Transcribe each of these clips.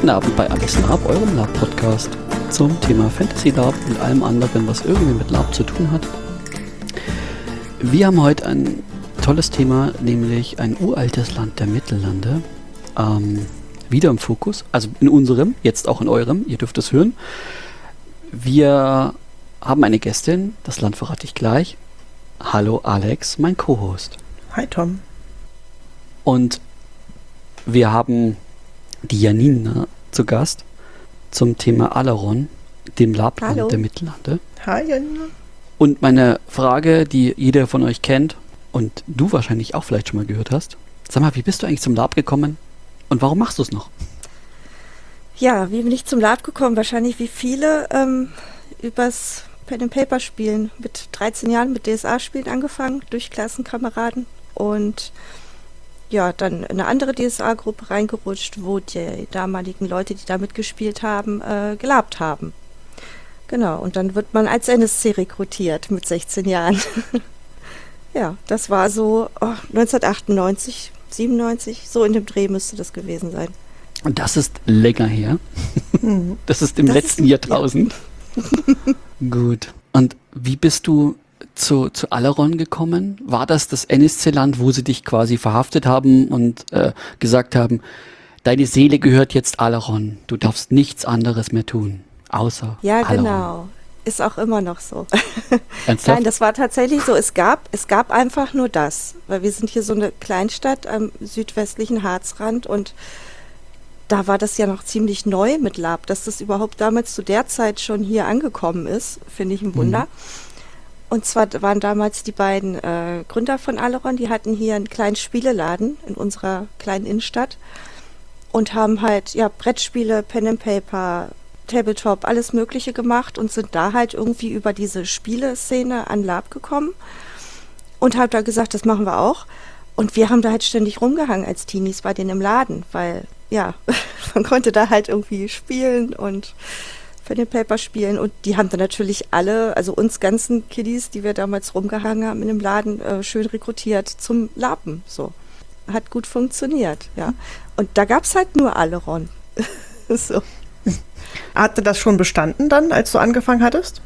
Guten Abend bei Alles Lab, eurem Lab-Podcast zum Thema Fantasy Lab und allem anderen, was irgendwie mit Lab zu tun hat. Wir haben heute ein tolles Thema, nämlich ein uraltes Land der Mittellande. Wieder im Fokus, also in unserem, jetzt auch in eurem, ihr dürft es hören. Wir haben eine Gästin, das Land verrate ich gleich. Hallo Alex, mein Co-Host. Hi Tom. Und wir haben die Janina zu Gast zum Thema Alaron, dem Labland der Mittellande. Hi Janina. Und meine Frage, die jeder von euch kennt und du wahrscheinlich auch vielleicht schon mal gehört hast. Sag mal, wie bist du eigentlich zum Lab gekommen und warum machst du es noch? Ja, wie bin ich zum Lab gekommen? Wahrscheinlich wie viele übers Pen-and-Paper-Spielen. Mit 13 Jahren mit DSA-Spielen angefangen, durch Klassenkameraden. Und ja, dann in eine andere DSA-Gruppe reingerutscht, wo die damaligen Leute, die da mitgespielt haben, gelabt haben. Genau, und dann wird man als NSC rekrutiert mit 16 Jahren. Ja, das war so 1998, 97, so in dem Dreh müsste das gewesen sein. Und das ist länger her. Das ist im letzten Jahrtausend. Ja. Gut. Und wie bist du zu Alaron gekommen? War das NSC-Land, wo sie dich quasi verhaftet haben und gesagt haben, deine Seele gehört jetzt Alaron, du darfst nichts anderes mehr tun, außer Alaron? Ja, genau. Ist auch immer noch so. Ernsthaft? Nein, das war tatsächlich so. Es gab einfach nur das, weil wir sind hier so eine Kleinstadt am südwestlichen Harzrand und da war das ja noch ziemlich neu mit Lab, dass das überhaupt damals zu der Zeit schon hier angekommen ist, finde ich ein Wunder. Und zwar waren damals die beiden Gründer von Alaron, die hatten hier einen kleinen Spieleladen in unserer kleinen Innenstadt und haben halt Brettspiele, Pen and Paper, Tabletop, alles Mögliche gemacht und sind da halt irgendwie über diese Spieleszene an Lab gekommen und haben da gesagt, das machen wir auch. Und wir haben da halt ständig rumgehangen als Teenies bei denen im Laden, weil man konnte da halt irgendwie spielen und Pen and Paper spielen und die haben dann natürlich alle, also uns ganzen Kiddies, die wir damals rumgehangen haben in dem Laden, schön rekrutiert zum Lapen, so. Hat gut funktioniert, ja. Und da gab es halt nur Alaron. So. Hatte das schon bestanden dann, als du angefangen hattest?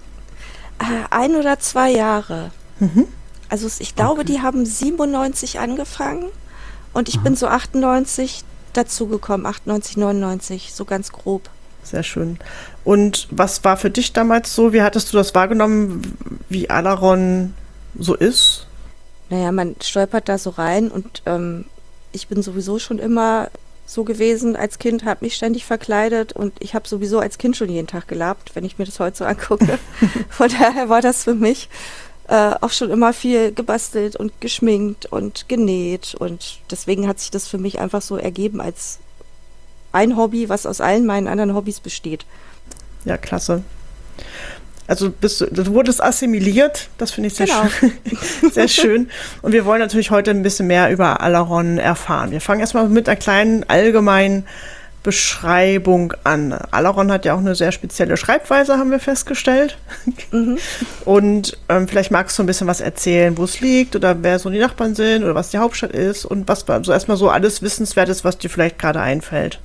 1 oder 2 Jahre. Also ich glaube, die haben 97 angefangen und ich bin so 98 dazugekommen, 98, 99, so ganz grob. Sehr schön. Und was war für dich damals so? Wie hattest du das wahrgenommen, wie Alaron so ist? Naja, man stolpert da so rein und ich bin sowieso schon immer so gewesen als Kind, habe mich ständig verkleidet und ich habe sowieso als Kind schon jeden Tag gelabt, wenn ich mir das heute so angucke. Von daher war das für mich auch schon immer viel gebastelt und geschminkt und genäht und deswegen hat sich das für mich einfach so ergeben als ein Hobby, was aus allen meinen anderen Hobbys besteht. Ja, klasse. Also du wurdest assimiliert, das finde ich sehr schön. Sehr schön. Und wir wollen natürlich heute ein bisschen mehr über Alaron erfahren. Wir fangen erstmal mit einer kleinen allgemeinen Beschreibung an. Alaron hat ja auch eine sehr spezielle Schreibweise, haben wir festgestellt. Und vielleicht magst du ein bisschen was erzählen, wo es liegt oder wer so die Nachbarn sind oder was die Hauptstadt ist und was so erstmal so alles Wissenswertes, was dir vielleicht gerade einfällt.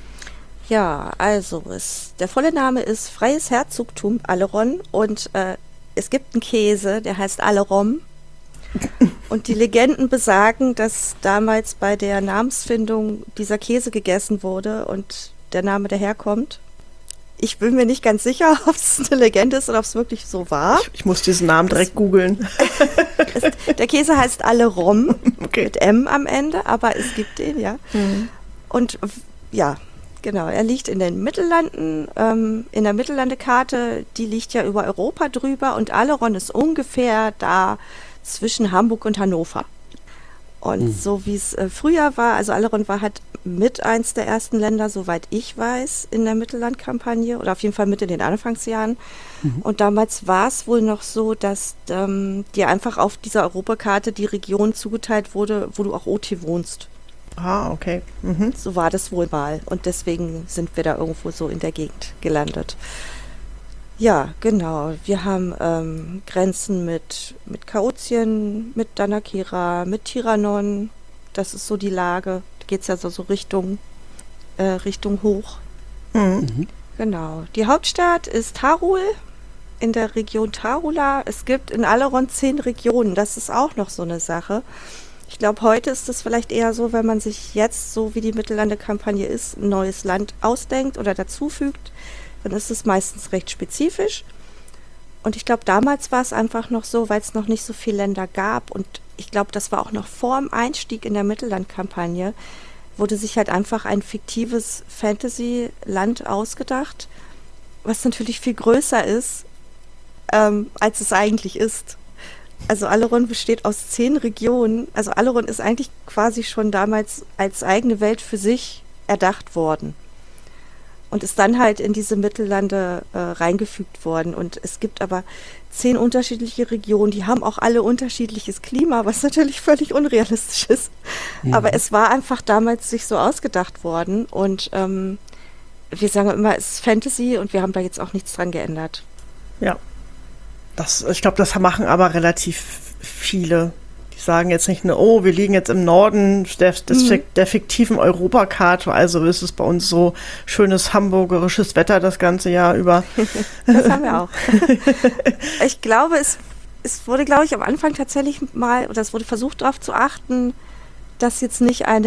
Ja, also der volle Name ist Freies Herzogtum Alaron und es gibt einen Käse, der heißt Alarom. Und die Legenden besagen, dass damals bei der Namensfindung dieser Käse gegessen wurde und der Name daherkommt. Ich bin mir nicht ganz sicher, ob es eine Legende ist oder ob es wirklich so war. Ich muss diesen Namen direkt googeln. Der Käse heißt Alarom, mit M am Ende, aber es gibt den, ja. Und ja, genau, er liegt in den Mittellanden, in der Mittellandekarte, die liegt ja über Europa drüber und Alaron ist ungefähr da zwischen Hamburg und Hannover. Und so wie es früher war, also Alaron war halt mit eins der ersten Länder, soweit ich weiß, in der Mittellandkampagne oder auf jeden Fall mit in den Anfangsjahren. Und damals war es wohl noch so, dass dir einfach auf dieser Europakarte die Region zugeteilt wurde, wo du auch OT wohnst. Ah, okay. So war das wohl mal und deswegen sind wir da irgendwo so in der Gegend gelandet. Ja, genau. Wir haben Grenzen mit Chaotien, mit Danakera, mit Tiranon. Das ist so die Lage. Da geht es ja so Richtung hoch. Genau. Die Hauptstadt ist Tarul in der Region Tarula. Es gibt in Alaron 10 Regionen. Das ist auch noch so eine Sache. Ich glaube, heute ist es vielleicht eher so, wenn man sich jetzt, so wie die Mittellande-Kampagne ist, ein neues Land ausdenkt oder dazufügt, dann ist es meistens recht spezifisch. Und ich glaube, damals war es einfach noch so, weil es noch nicht so viele Länder gab. Und ich glaube, das war auch noch vor dem Einstieg in der Mittelland-Kampagne, wurde sich halt einfach ein fiktives Fantasy-Land ausgedacht, was natürlich viel größer ist, als es eigentlich ist. Also Alaron besteht aus 10 Regionen. Also Alaron ist eigentlich quasi schon damals als eigene Welt für sich erdacht worden und ist dann halt in diese Mittellande reingefügt worden. Und es gibt aber 10 unterschiedliche Regionen, die haben auch alle unterschiedliches Klima, was natürlich völlig unrealistisch ist. Mhm. Aber es war einfach damals sich so ausgedacht worden und wir sagen immer, es ist Fantasy und wir haben da jetzt auch nichts dran geändert. Ja. Ich glaube, das machen aber relativ viele. Die sagen jetzt nicht nur, oh, wir liegen jetzt im Norden der fiktiven Europakarte, also ist es bei uns so schönes hamburgerisches Wetter das ganze Jahr über. Das haben wir auch. Ich glaube, es wurde, glaube ich, am Anfang tatsächlich mal, oder es wurde versucht, darauf zu achten, dass jetzt nicht ein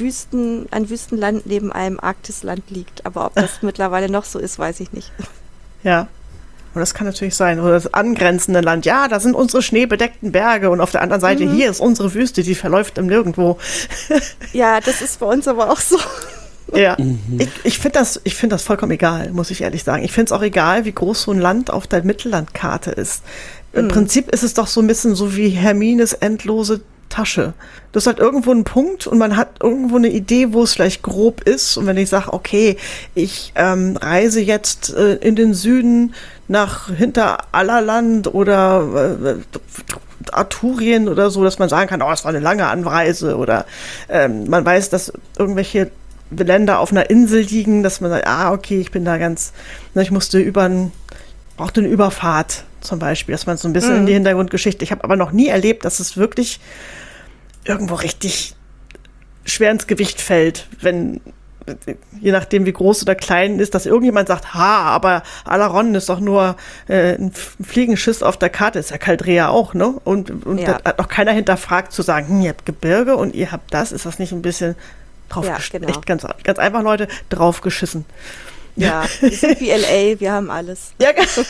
Wüstenland neben einem Arktisland liegt. Aber ob das mittlerweile noch so ist, weiß ich nicht. Ja. Und das kann natürlich sein. Oder das angrenzende Land. Ja, da sind unsere schneebedeckten Berge und auf der anderen Seite hier ist unsere Wüste, die verläuft im Nirgendwo. Ja, das ist bei uns aber auch so. Ja, ich finde das vollkommen egal, muss ich ehrlich sagen. Ich finde es auch egal, wie groß so ein Land auf der Mittellandkarte ist. Im Prinzip ist es doch so ein bisschen so wie Hermines endlose Tasche. Das ist halt irgendwo ein Punkt und man hat irgendwo eine Idee, wo es vielleicht grob ist. Und wenn ich sage, okay, ich reise jetzt in den Süden nach Hinterallerland oder Arthurien oder so, dass man sagen kann, oh, das war eine lange Anreise oder man weiß, dass irgendwelche Länder auf einer Insel liegen, dass man sagt, okay, ich bin da ich musste brauchte eine Überfahrt zum Beispiel, dass man so ein bisschen in die Hintergrundgeschichte. Ich habe aber noch nie erlebt, dass es wirklich irgendwo richtig schwer ins Gewicht fällt, wenn, je nachdem wie groß oder klein ist, dass irgendjemand sagt, aber Alaron ist doch nur ein Fliegenschiss auf der Karte, ist ja Caldrea auch, ne? Und da hat noch keiner hinterfragt zu sagen, ihr habt Gebirge und ihr habt das, ist das nicht ein bisschen draufgeschissen? Ja, genau. Echt ganz einfach, Leute, draufgeschissen. Ja, wir sind wie L.A., wir haben alles. Ja,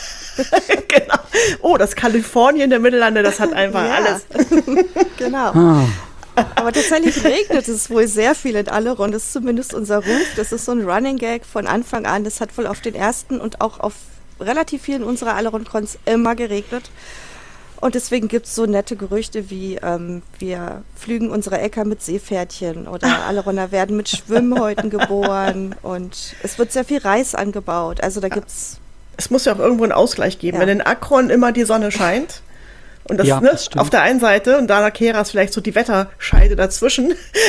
genau. Oh, das Kalifornien der Mittellande, das hat einfach alles. Genau. Aber tatsächlich regnet es wohl sehr viel in Alaron. Das ist zumindest unser Ruf. Das ist so ein Running Gag von Anfang an. Das hat wohl auf den ersten und auch auf relativ vielen unserer Alaron-Cons immer geregnet. Und deswegen gibt es so nette Gerüchte wie, wir flügen unsere Äcker mit Seepferdchen oder Alaroner werden mit Schwimmhäuten geboren und es wird sehr viel Reis angebaut. Also da gibt's... Es muss ja auch irgendwo einen Ausgleich geben. Wenn in Akron immer die Sonne scheint und das, das auf der einen Seite und da Keras vielleicht so die Wetterscheide dazwischen.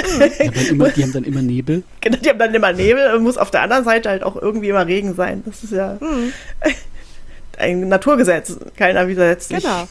Die haben dann immer Nebel. Genau, die haben dann immer Nebel und muss auf der anderen Seite halt auch irgendwie immer Regen sein. Das ist ja... ein Naturgesetz, keiner widersetzt sich. Genau.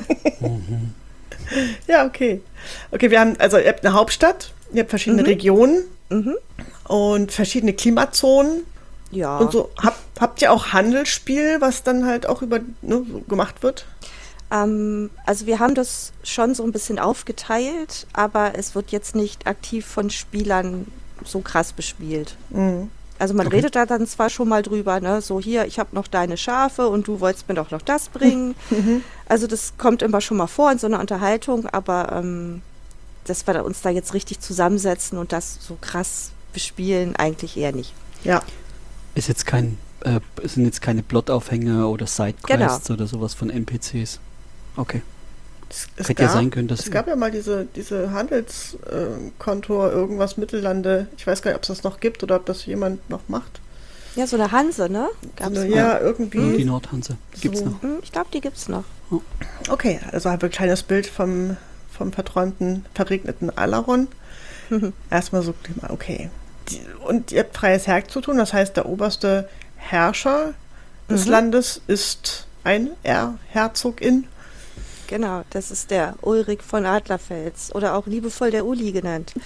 Ja, okay. Okay, ihr habt eine Hauptstadt, ihr habt verschiedene Regionen und verschiedene Klimazonen. Ja. Und so, habt ihr auch Handelsspiel, was dann halt auch so gemacht wird? Also wir haben das schon so ein bisschen aufgeteilt, aber es wird jetzt nicht aktiv von Spielern so krass bespielt. Also man redet da dann zwar schon mal drüber, ne, so hier, ich habe noch deine Schafe und du wolltest mir doch noch das bringen. Also das kommt immer schon mal vor in so einer Unterhaltung, aber dass wir uns da jetzt richtig zusammensetzen und das so krass bespielen, eigentlich eher nicht. Ja. Sind jetzt keine Plotaufhänger oder Sidequests oder sowas von NPCs. Okay. Hätte ja sein können, dass... Es gab ja mal diese Handelskontor, irgendwas Mittellande. Ich weiß gar nicht, ob es das noch gibt oder ob das jemand noch macht. Ja, so eine Hanse, ne? Gab's ja, irgendwie. Die Nordhanse. Gibt's noch. Ich glaube, die gibt's noch. Oh. Okay, also habe ich ein kleines Bild vom verträumten, verregneten Alaron. Erstmal so, okay. Und ihr habt freies Herz zu tun, das heißt, der oberste Herrscher des Landes ist ein Herzogin. Genau, das ist der Ulrich von Adlerfels oder auch liebevoll der Uli genannt.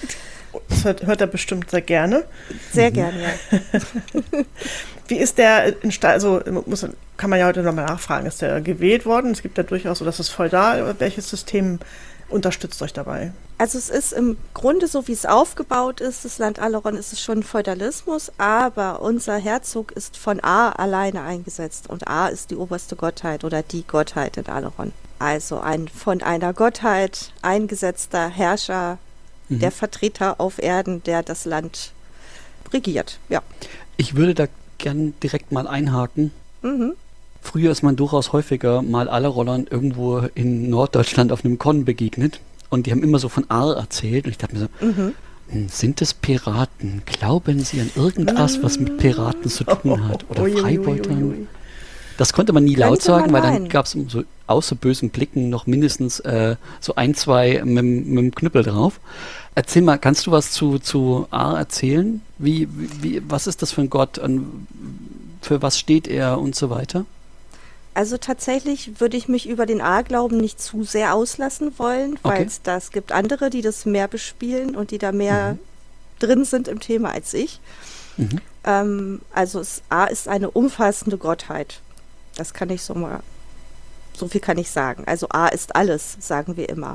Das hört er bestimmt sehr gerne. Sehr gerne, ja. Wie ist der, also kann man ja heute nochmal nachfragen, ist der gewählt worden? Es gibt ja durchaus so, das ist feudal. Welches System unterstützt euch dabei? Also es ist im Grunde so, wie es aufgebaut ist, das Land Aleron ist es schon Feudalismus, aber unser Herzog ist von A alleine eingesetzt und A ist die oberste Gottheit oder die Gottheit in Aleron. Also ein von einer Gottheit eingesetzter Herrscher, der Vertreter auf Erden, der das Land regiert, ja. Ich würde da gern direkt mal einhaken. Mhm. Früher ist man durchaus häufiger mal Aleronnern irgendwo in Norddeutschland auf einem Con begegnet und die haben immer so von Aar erzählt und ich dachte mir so, sind es Piraten? Glauben sie an irgendwas, was mit Piraten zu tun hat? Oder Freibeutern? Das konnte man nie laut sagen, weil dann gab es so außer bösen Blicken noch mindestens so ein, zwei mit dem Knüppel drauf. Erzähl mal, kannst du was zu Aar erzählen? Was ist das für ein Gott? Für was steht er und so weiter? Also tatsächlich würde ich mich über den Aarglauben nicht zu sehr auslassen wollen, weil es gibt andere, die das mehr bespielen und die da mehr drin sind im Thema als ich. Also Aar ist eine umfassende Gottheit. Das kann ich so viel kann ich sagen. Also Aar ist alles, sagen wir immer.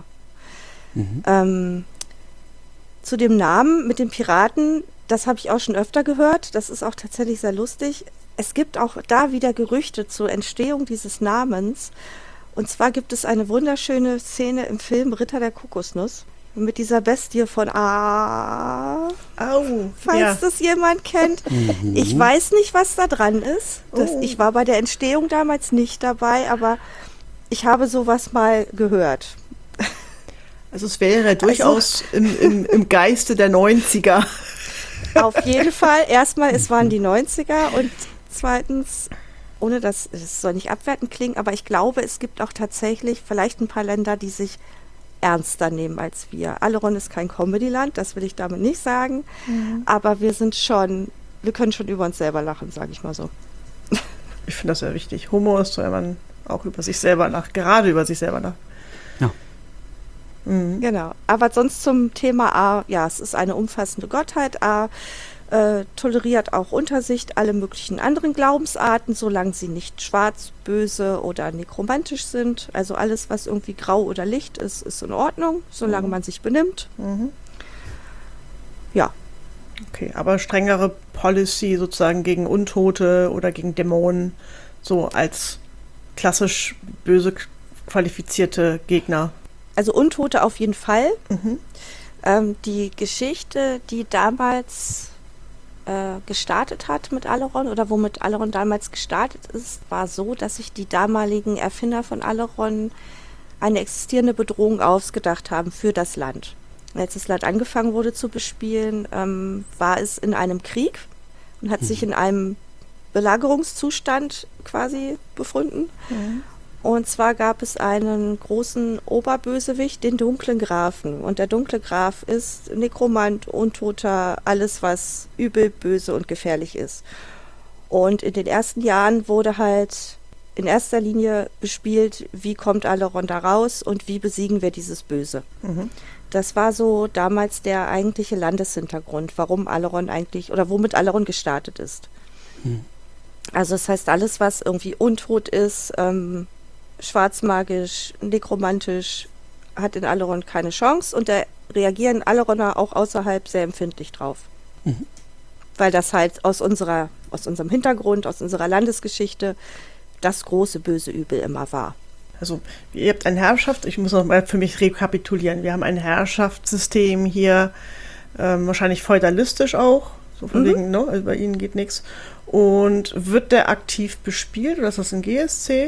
Zu dem Namen mit den Piraten, das habe ich auch schon öfter gehört. Das ist auch tatsächlich sehr lustig. Es gibt auch da wieder Gerüchte zur Entstehung dieses Namens. Und zwar gibt es eine wunderschöne Szene im Film Ritter der Kokosnuss mit dieser Bestie von falls das jemand kennt. Ich weiß nicht, was da dran ist. Ich war bei der Entstehung damals nicht dabei, aber ich habe sowas mal gehört. Also es wäre durchaus im Geiste der 90er. Auf jeden Fall. Erstmal, es waren die 90er und zweitens, ohne dass es soll nicht abwertend klingen, aber ich glaube, es gibt auch tatsächlich vielleicht ein paar Länder, die sich ernster nehmen als wir. Aleron ist kein Comedy-Land, das will ich damit nicht sagen, aber wir können schon über uns selber lachen, sage ich mal so. Ich finde das sehr wichtig. Humor ist so, wenn man auch über sich selber lacht, gerade über sich selber lacht. Ja. Genau, aber sonst zum Thema A, ja, es ist eine umfassende Gottheit. A toleriert auch unter sich alle möglichen anderen Glaubensarten, solange sie nicht schwarz, böse oder nekromantisch sind. Also alles, was irgendwie grau oder Licht ist, ist in Ordnung, solange man sich benimmt. Ja. Okay, aber strengere Policy sozusagen gegen Untote oder gegen Dämonen, so als klassisch böse qualifizierte Gegner. Also Untote auf jeden Fall. Die Geschichte, die damals gestartet hat mit Aleron oder womit Aleron damals gestartet ist, war so, dass sich die damaligen Erfinder von Aleron eine existierende Bedrohung ausgedacht haben für das Land. Als das Land angefangen wurde zu bespielen, war es in einem Krieg und hat sich in einem Belagerungszustand quasi befunden. Und zwar gab es einen großen Oberbösewicht, den dunklen Grafen. Und der dunkle Graf ist Nekromant, Untoter, alles was übel, böse und gefährlich ist. Und in den ersten Jahren wurde halt in erster Linie bespielt, wie kommt Aleron da raus und wie besiegen wir dieses Böse. Das war so damals der eigentliche Landeshintergrund, warum Aleron eigentlich oder womit Aleron gestartet ist. Also das heißt, alles was irgendwie untot ist, schwarzmagisch, nekromantisch, hat in Aleron keine Chance und da reagieren Aleroner auch außerhalb sehr empfindlich drauf. Weil das halt aus unserem Hintergrund, aus unserer Landesgeschichte das große böse Übel immer war. Also ihr habt eine Herrschaft, ich muss noch mal für mich rekapitulieren, wir haben ein Herrschaftssystem hier, wahrscheinlich feudalistisch auch, so von wegen, ne, bei ihnen geht nichts. Und wird der aktiv bespielt oder ist das ein GSC?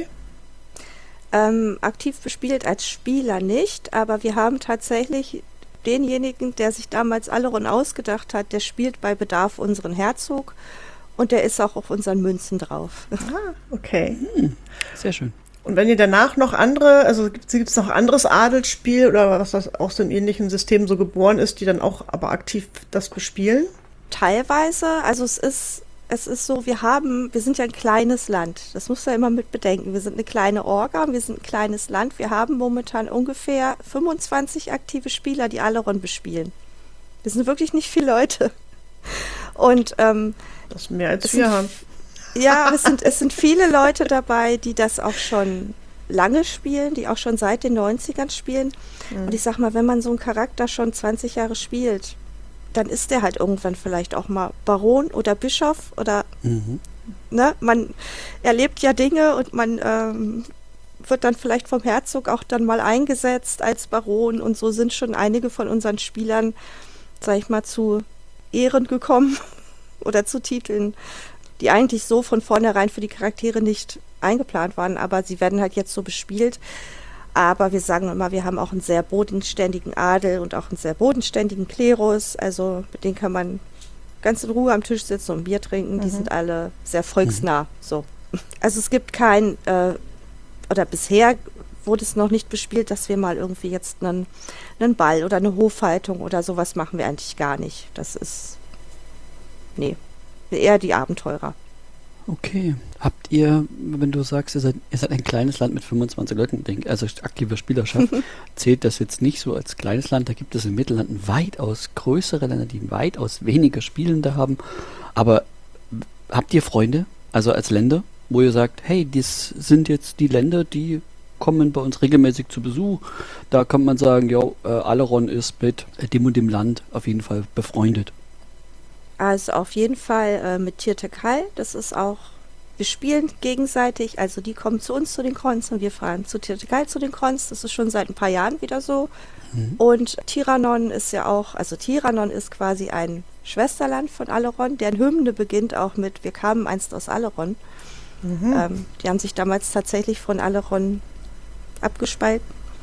Aktiv bespielt als Spieler nicht, aber wir haben tatsächlich denjenigen, der sich damals Aleron ausgedacht hat, der spielt bei Bedarf unseren Herzog und der ist auch auf unseren Münzen drauf. Okay. Sehr schön. Und wenn ihr danach noch andere, also gibt es noch anderes Adelsspiel oder was das auch so im ähnlichen System so geboren ist, die dann auch aber aktiv das bespielen? Teilweise, also es ist so, wir sind ja ein kleines Land. Das muss man immer mit bedenken. Wir sind eine kleine Orga, wir sind ein kleines Land. Wir haben momentan ungefähr 25 aktive Spieler, die Aleron bespielen. Wir sind wirklich nicht viele Leute. Und das ist mehr als wir haben. Ja, aber es sind viele Leute dabei, die das auch schon lange spielen, die auch schon seit den 90ern spielen. Und ich sag mal, wenn man so einen Charakter schon 20 Jahre spielt, dann ist der halt irgendwann vielleicht auch mal Baron oder Bischof oder ne, man erlebt ja Dinge und man wird dann vielleicht vom Herzog auch dann mal eingesetzt als Baron und so sind schon einige von unseren Spielern, sag ich mal, zu Ehren gekommen oder zu Titeln, die eigentlich so von vornherein für die Charaktere nicht eingeplant waren, aber sie werden halt jetzt so bespielt. Aber wir sagen immer, wir haben auch einen sehr bodenständigen Adel und auch einen sehr bodenständigen Klerus. Also mit denen kann man ganz in Ruhe am Tisch sitzen und Bier trinken. Die sind alle sehr volksnah. So. Also es gibt oder bisher wurde es noch nicht bespielt, dass wir mal irgendwie jetzt einen Ball oder eine Hofhaltung oder sowas machen wir eigentlich gar nicht. Das ist, eher die Abenteurer. Okay. Habt ihr, wenn du sagst, ihr seid ein kleines Land mit 25 Leuten, also aktive Spielerschaft, zählt das jetzt nicht so als kleines Land? Da gibt es in Mittellanden weitaus größere Länder, die weitaus weniger Spielende haben. Aber habt ihr Freunde, also als Länder, wo ihr sagt, hey, das sind jetzt die Länder, die kommen bei uns regelmäßig zu Besuch. Da kann man sagen, ja, Aleron ist mit dem und dem Land auf jeden Fall befreundet. Also auf jeden Fall mit Tirtekal, das ist auch, wir spielen gegenseitig, also die kommen zu uns zu den Cons und wir fahren zu Tirtekal zu den Cons, das ist schon seit ein paar Jahren wieder so. Und Tiranon ist ja auch, also Tiranon ist quasi ein Schwesterland von Aleron, deren Hymne beginnt auch mit Wir kamen einst aus Aleron. Die haben sich damals tatsächlich von Aleron abgespalten.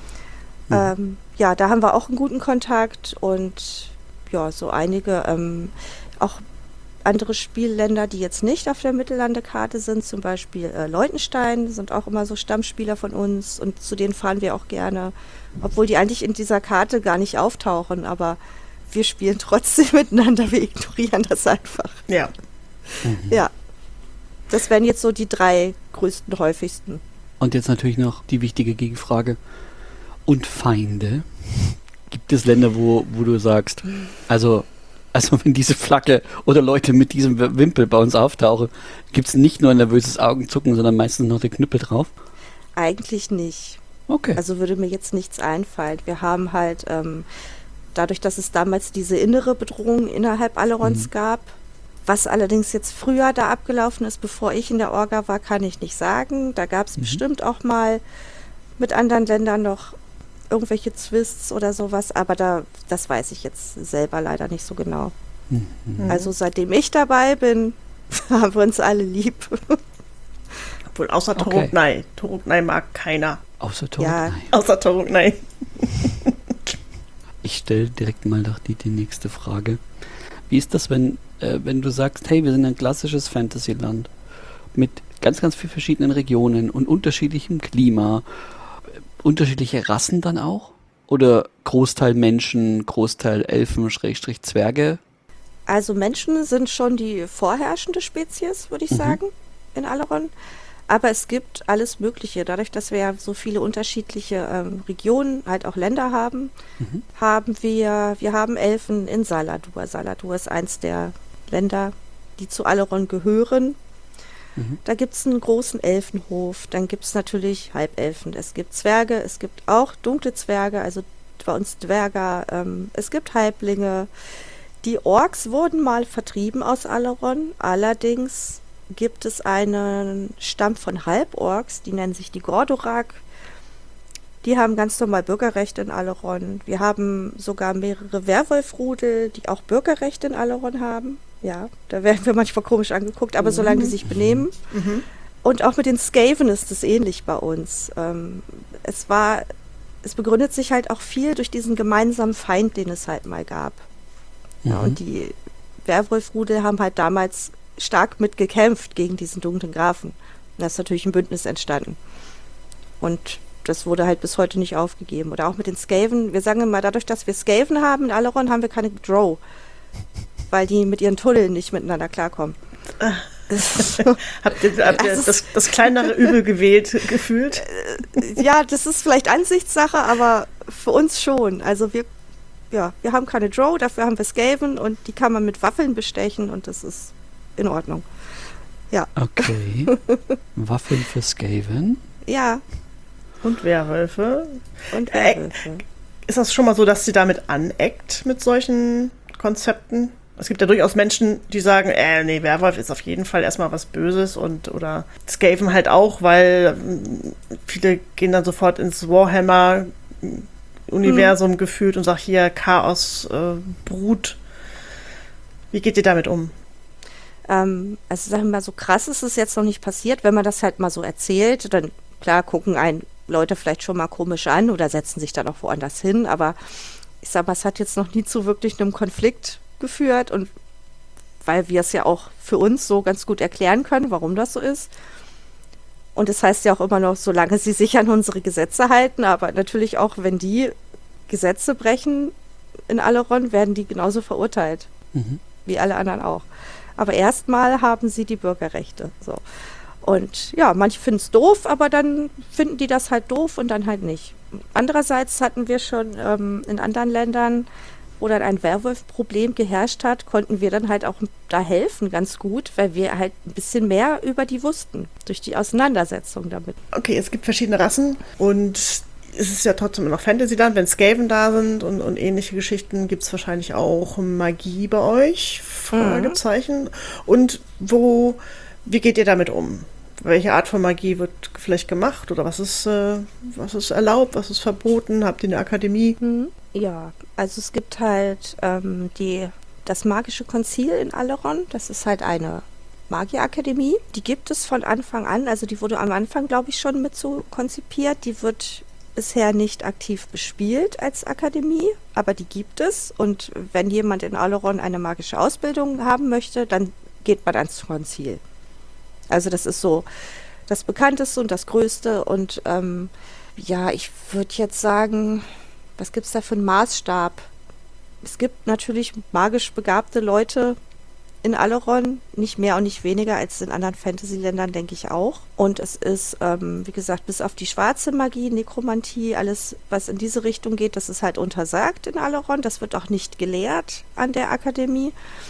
Ja, da haben wir auch einen guten Kontakt und ja, so einige auch andere Spielländer, die jetzt nicht auf der Mittellandekarte sind, zum Beispiel Leutenstein, sind auch immer so Stammspieler von uns und zu denen fahren wir auch gerne, obwohl die eigentlich in dieser Karte gar nicht auftauchen, aber wir spielen trotzdem miteinander, wir ignorieren das einfach. Ja. Ja, das wären jetzt so die 3 größten, häufigsten. Und jetzt natürlich noch die wichtige Gegenfrage. Und Feinde? Gibt es Länder, wo du sagst, also wenn diese Flagge oder Leute mit diesem Wimpel bei uns auftauchen, gibt es nicht nur ein nervöses Augenzucken, sondern meistens noch den Knüppel drauf? Eigentlich nicht. Okay. Also würde mir jetzt nichts einfallen. Wir haben halt, dadurch, dass es damals diese innere Bedrohung innerhalb Alerons gab, was allerdings jetzt früher da abgelaufen ist, bevor ich in der Orga war, kann ich nicht sagen. Da gab es bestimmt auch mal mit anderen Ländern noch irgendwelche Twists oder sowas, aber das weiß ich jetzt selber leider nicht so genau. Also seitdem ich dabei bin, haben wir uns alle lieb. Obwohl, außer Toruknai. Toruknai mag keiner. Außer Toruknai? Ja. Außer Toruknai. Ich stelle direkt mal die nächste Frage. Wie ist das, wenn du sagst, hey, wir sind ein klassisches Fantasyland mit ganz, ganz vielen verschiedenen Regionen und unterschiedlichem Klima, unterschiedliche Rassen dann auch? Oder Großteil Menschen, Großteil Elfen, / Zwerge? Also Menschen sind schon die vorherrschende Spezies, würde ich sagen, in Aleron. Aber es gibt alles Mögliche. Dadurch, dass wir ja so viele unterschiedliche Regionen, halt auch Länder haben, haben wir haben Elfen in Saladur. Saladur ist eins der Länder, die zu Aleron gehören. Da gibt es einen großen Elfenhof, dann gibt es natürlich Halbelfen, es gibt Zwerge, es gibt auch dunkle Zwerge, also bei uns Dwerger, es gibt Halblinge. Die Orks wurden mal vertrieben aus Aleron, allerdings gibt es einen Stamm von Halborks, die nennen sich die Gordorak. Die haben ganz normal Bürgerrecht in Aleron. Wir haben sogar mehrere Werwolfrudel, die auch Bürgerrecht in Aleron haben. Ja, da werden wir manchmal komisch angeguckt, aber solange die sich benehmen. Und auch mit den Skaven ist es ähnlich bei uns. Es begründet sich halt auch viel durch diesen gemeinsamen Feind, den es halt mal gab. Ja, und die Werwolfrudel haben halt damals stark mitgekämpft gegen diesen dunklen Grafen. Und da ist natürlich ein Bündnis entstanden. Und das wurde halt bis heute nicht aufgegeben. Oder auch mit den Skaven. Wir sagen immer, dadurch, dass wir Skaven haben in Aleron, haben wir keine Drow. Weil die mit ihren Tunneln nicht miteinander klarkommen. Habt ihr das kleinere Übel gewählt, gefühlt? Ja, das ist vielleicht Ansichtssache, aber für uns schon. Also wir ja, wir haben keine Drow, dafür haben wir Skaven und die kann man mit Waffeln bestechen und das ist in Ordnung. Ja. Okay. Waffeln für Skaven. Ja. Und Werwölfe. Und Werwölfe. Ist das schon mal so, dass sie damit aneckt mit solchen Konzepten? Es gibt ja durchaus Menschen, die sagen, nee, Werwolf ist auf jeden Fall erstmal was Böses oder Skaven halt auch, weil viele gehen dann sofort ins Warhammer-Universum gefühlt und sagen, hier Chaos, Brut. Wie geht ihr damit um? Also sagen wir mal, so krass ist es jetzt noch nicht passiert. Wenn man das halt mal so erzählt, dann klar gucken einen Leute vielleicht schon mal komisch an oder setzen sich dann auch woanders hin, aber ich sag mal, es hat jetzt noch nie zu wirklich einem Konflikt geführt und weil wir es ja auch für uns so ganz gut erklären können, warum das so ist. Und es heißt ja auch immer noch, solange sie sich an unsere Gesetze halten, aber natürlich auch, wenn die Gesetze brechen in Aleron, werden die genauso verurteilt, wie alle anderen auch. Aber erstmal haben sie die Bürgerrechte. So. Und ja, manche finden es doof, aber dann finden die das halt doof und dann halt nicht. Andererseits hatten wir schon in anderen Ländern, wo dann ein Werwolf-Problem geherrscht hat, konnten wir dann halt auch da helfen, ganz gut, weil wir halt ein bisschen mehr über die wussten, durch die Auseinandersetzung damit. Okay, es gibt verschiedene Rassen und es ist ja trotzdem noch Fantasy dann, wenn Skaven da sind und ähnliche Geschichten, gibt es wahrscheinlich auch Magie bei euch? Fragezeichen. Und wie geht ihr damit um? Welche Art von Magie wird vielleicht gemacht oder was ist erlaubt, was ist verboten? Habt ihr eine Akademie? Ja, also es gibt halt das magische Konzil in Aleron. Das ist halt eine Magierakademie. Die gibt es von Anfang an, also die wurde am Anfang, glaube ich, schon mit so konzipiert. Die wird bisher nicht aktiv bespielt als Akademie, aber die gibt es. Und wenn jemand in Aleron eine magische Ausbildung haben möchte, dann geht man ans Konzil. Also das ist so das Bekannteste und das Größte. Und ja, ich würde jetzt sagen, was gibt es da für einen Maßstab? Es gibt natürlich magisch begabte Leute in Aleron, nicht mehr und nicht weniger als in anderen Fantasy-Ländern, denke ich auch. Und es ist, wie gesagt, bis auf die schwarze Magie, Nekromantie, alles, was in diese Richtung geht, das ist halt untersagt in Aleron. Das wird auch nicht gelehrt an der Akademie.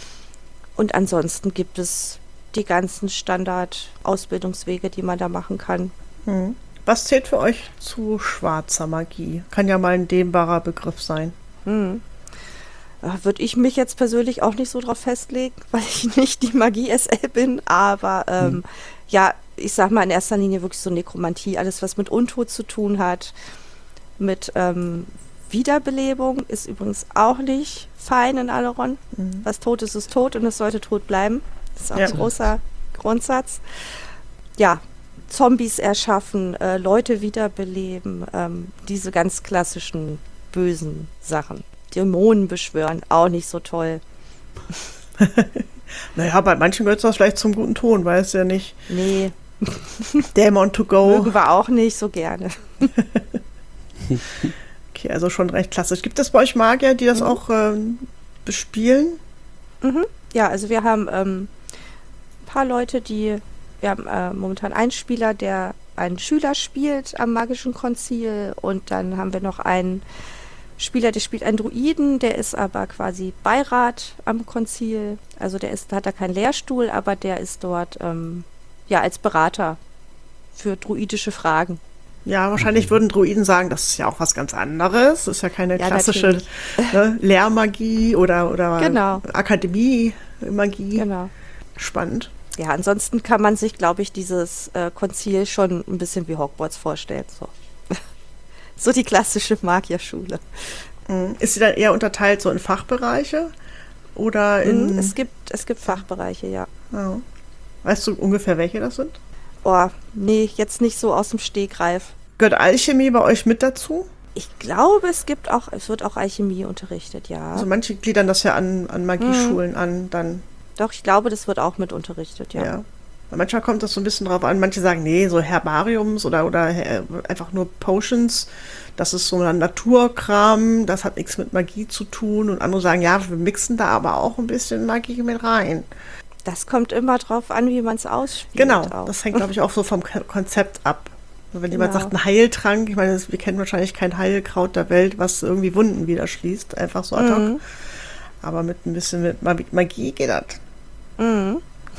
Und ansonsten gibt es die ganzen Standard-Ausbildungswege, die man da machen kann. Was zählt für euch zu schwarzer Magie? Kann ja mal ein dehnbarer Begriff sein. Würde ich mich jetzt persönlich auch nicht so drauf festlegen, weil ich nicht die Magie-SL bin, aber ja, ich sag mal in erster Linie wirklich so Nekromantie, alles was mit Untot zu tun hat, mit Wiederbelebung ist übrigens auch nicht fein in Aleron. Was tot ist, ist tot und es sollte tot bleiben. Das ist auch ein großer Grundsatz. Ja, Zombies erschaffen, Leute wiederbeleben, diese ganz klassischen bösen Sachen. Dämonen beschwören, auch nicht so toll. Naja, bei manchen gehört das vielleicht zum guten Ton, weiß ja nicht. Nee. Dämon to go. Mögen wir auch nicht so gerne. Okay, also schon recht klassisch. Gibt es bei euch Magier, die das auch bespielen? Ja, also wir haben ein paar Leute, wir haben momentan einen Spieler, der einen Schüler spielt am magischen Konzil und dann haben wir noch einen Spieler, der spielt einen Druiden, der ist aber quasi Beirat am Konzil. Also hat da keinen Lehrstuhl, aber der ist dort als Berater für druidische Fragen. Ja, wahrscheinlich würden Druiden sagen, das ist ja auch was ganz anderes. Das ist ja keine klassische Lehrmagie oder genau. Akademie-Magie. Genau. Spannend. Ja, ansonsten kann man sich, glaube ich, dieses Konzil schon ein bisschen wie Hogwarts vorstellen. So die klassische Magierschule. Ist sie dann eher unterteilt so in Fachbereiche? Oder in... Es gibt Fachbereiche, ja. Oh. Weißt du ungefähr, welche das sind? Oh, nee, jetzt nicht so aus dem Stegreif. Gehört Alchemie bei euch mit dazu? Ich glaube, es wird auch Alchemie unterrichtet, ja. Also manche gliedern das ja an Magieschulen an, dann. Doch, ich glaube, das wird auch mit unterrichtet, ja. Manchmal kommt das so ein bisschen drauf an. Manche sagen, nee, so Herbariums oder einfach nur Potions, das ist so ein Naturkram, das hat nichts mit Magie zu tun. Und andere sagen, ja, wir mixen da aber auch ein bisschen Magie mit rein. Das kommt immer drauf an, wie man es ausspielt. Genau, auch. das hängt, glaube ich, auch so vom Konzept ab. Wenn jemand Genau. sagt, ein Heiltrank, ich meine, wir kennen wahrscheinlich kein Heilkraut der Welt, was irgendwie Wunden wieder schließt, einfach so ad hoc. Aber mit ein bisschen mit Magie geht das. Mhm.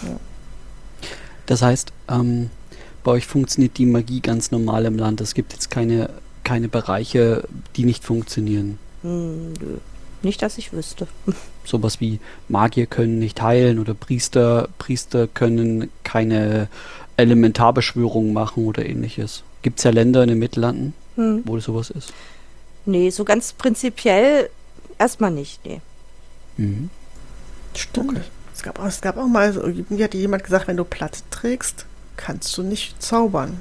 Das heißt, bei euch funktioniert die Magie ganz normal im Land. Es gibt jetzt keine Bereiche, die nicht funktionieren. Nö. Nicht, dass ich wüsste. Sowas wie Magier können nicht heilen oder Priester können keine Elementarbeschwörungen machen oder ähnliches. Gibt es ja Länder in den Mittellanden, wo sowas ist? Nee, so ganz prinzipiell erstmal nicht, nee. Mhm. Stimmt. Okay. Es gab auch mal, irgendwie hat jemand gesagt, wenn du Platte trägst, kannst du nicht zaubern.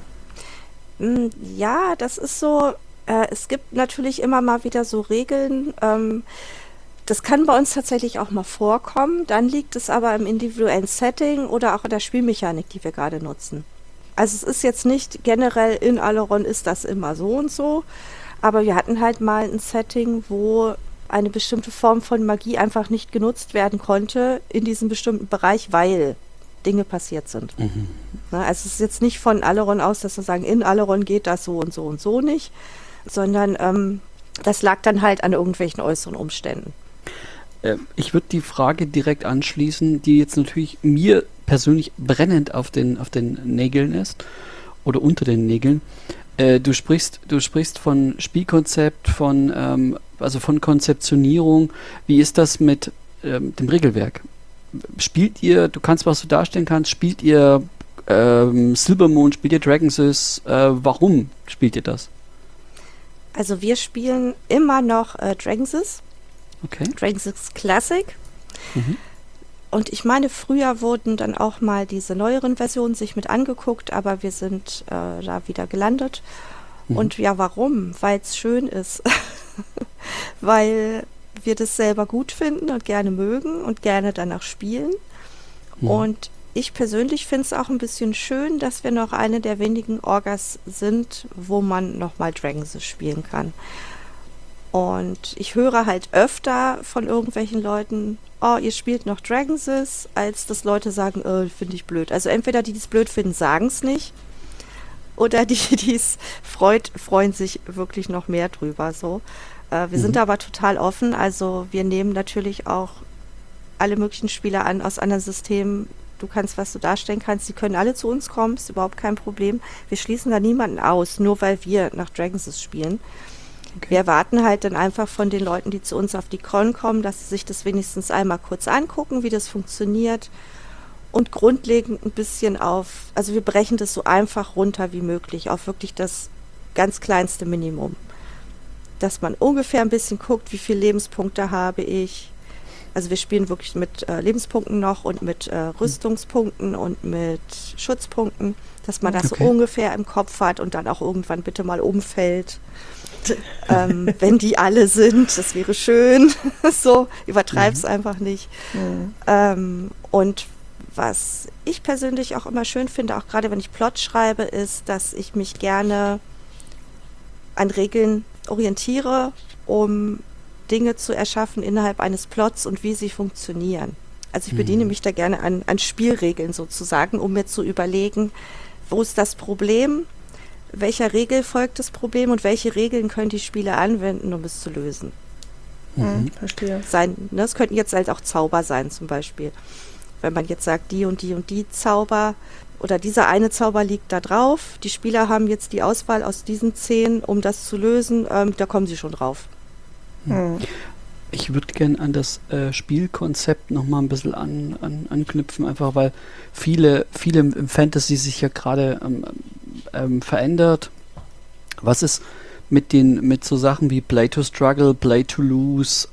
Ja, das ist so, es gibt natürlich immer mal wieder so Regeln, das kann bei uns tatsächlich auch mal vorkommen, dann liegt es aber im individuellen Setting oder auch in der Spielmechanik, die wir gerade nutzen. Also es ist jetzt nicht generell in Aleron ist das immer so und so, aber wir hatten halt mal ein Setting, wo eine bestimmte Form von Magie einfach nicht genutzt werden konnte in diesem bestimmten Bereich, weil Dinge passiert sind. Mhm. Also es ist jetzt nicht von Aleron aus, dass wir sagen, in Aleron geht das so und so nicht, sondern das lag dann halt an irgendwelchen äußeren Umständen. Ich würde die Frage direkt anschließen, die jetzt natürlich mir persönlich brennend auf den Nägeln ist oder unter den Nägeln. Du sprichst von Spielkonzept, von Konzeptionierung. Wie ist das mit dem Regelwerk? Spielt ihr, du kannst, was du darstellen kannst, spielt ihr Silbermond, spielt ihr Dragonsys? Warum spielt ihr das? Also wir spielen immer noch Dragonsys. Okay. Dragonsys Classic. Mhm. Und ich meine, früher wurden dann auch mal diese neueren Versionen sich mit angeguckt, aber wir sind da wieder gelandet. Mhm. Und ja, warum? Weil es schön ist. Weil wir das selber gut finden und gerne mögen und gerne danach spielen. Mhm. Und ich persönlich finde es auch ein bisschen schön, dass wir noch eine der wenigen Orgas sind, wo man nochmal Dragonsys spielen kann. Und ich höre halt öfter von irgendwelchen Leuten, oh, ihr spielt noch Dragonsys, als dass Leute sagen, finde ich blöd. Also entweder die es blöd finden, sagen es nicht. Oder die es freuen sich wirklich noch mehr drüber. So. Wir sind aber total offen. Also wir nehmen natürlich auch alle möglichen Spieler an aus anderen Systemen. Du kannst, was du darstellen kannst. Die können alle zu uns kommen, ist überhaupt kein Problem. Wir schließen da niemanden aus, nur weil wir nach Dragonsys spielen. Okay. Wir erwarten halt dann einfach von den Leuten, die zu uns auf die Con kommen, dass sie sich das wenigstens einmal kurz angucken, wie das funktioniert und grundlegend ein bisschen also wir brechen das so einfach runter wie möglich, auf wirklich das ganz kleinste Minimum. Dass man ungefähr ein bisschen guckt, wie viele Lebenspunkte habe ich. Also wir spielen wirklich mit Lebenspunkten noch und mit Rüstungspunkten und mit Schutzpunkten, dass man das so ungefähr im Kopf hat und dann auch irgendwann bitte mal umfällt. Wenn die alle sind, das wäre schön. So, übertreib's einfach nicht. Und was ich persönlich auch immer schön finde, auch gerade wenn ich Plot schreibe, ist, dass ich mich gerne an Regeln orientiere, um Dinge zu erschaffen innerhalb eines Plots und wie sie funktionieren. Also ich bediene mich da gerne an Spielregeln sozusagen, um mir zu überlegen, wo ist das Problem, welcher Regel folgt das Problem und welche Regeln können die Spieler anwenden, um es zu lösen. Verstehe. Es könnten jetzt halt auch Zauber sein zum Beispiel. Wenn man jetzt sagt, die und die Zauber oder dieser eine Zauber liegt da drauf, die Spieler haben jetzt die Auswahl aus diesen 10, um das zu lösen, da kommen sie schon drauf. Ich würde gerne an das Spielkonzept nochmal ein bisschen anknüpfen, einfach weil viele im Fantasy sich ja gerade verändert. Was ist mit so Sachen wie Play to Struggle, Play to Lose,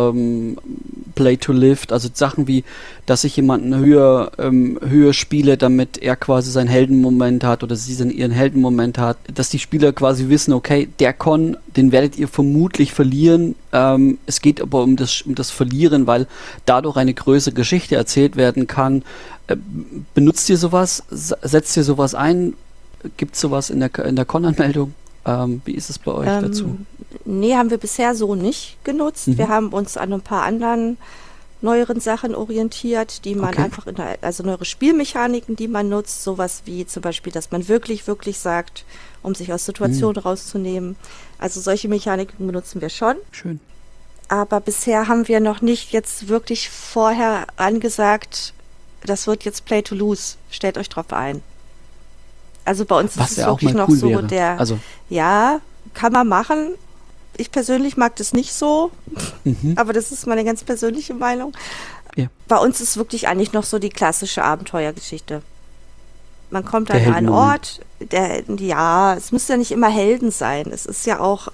Play to Lift, also Sachen wie, dass ich jemanden höher spiele, damit er quasi seinen Heldenmoment hat oder sie ihren Heldenmoment hat, dass die Spieler quasi wissen, okay, der Con, den werdet ihr vermutlich verlieren, es geht aber um das Verlieren, weil dadurch eine größere Geschichte erzählt werden kann. Benutzt ihr sowas? Setzt ihr sowas ein? Gibt es sowas in der Con-Anmeldung? Wie ist es bei euch dazu? Nee, haben wir bisher so nicht genutzt. Wir haben uns an ein paar anderen neueren Sachen orientiert, die man Okay. einfach also neuere Spielmechaniken, die man nutzt, sowas wie zum Beispiel, dass man wirklich, wirklich sagt, um sich aus Situationen rauszunehmen. Also solche Mechaniken benutzen wir schon. Schön. Aber bisher haben wir noch nicht jetzt wirklich vorher angesagt, das wird jetzt Play to Lose. Stellt euch drauf ein. Also bei uns Was ist es ja auch wirklich mal noch cool so wäre. Also, ja, kann man machen. Ich persönlich mag das nicht so, mhm. aber das ist meine ganz persönliche Meinung. Ja. Bei uns ist wirklich eigentlich noch so die klassische Abenteuergeschichte. Man kommt Der an einen Heldenmoment. Ort, es muss ja nicht immer Helden sein. Es ist ja auch,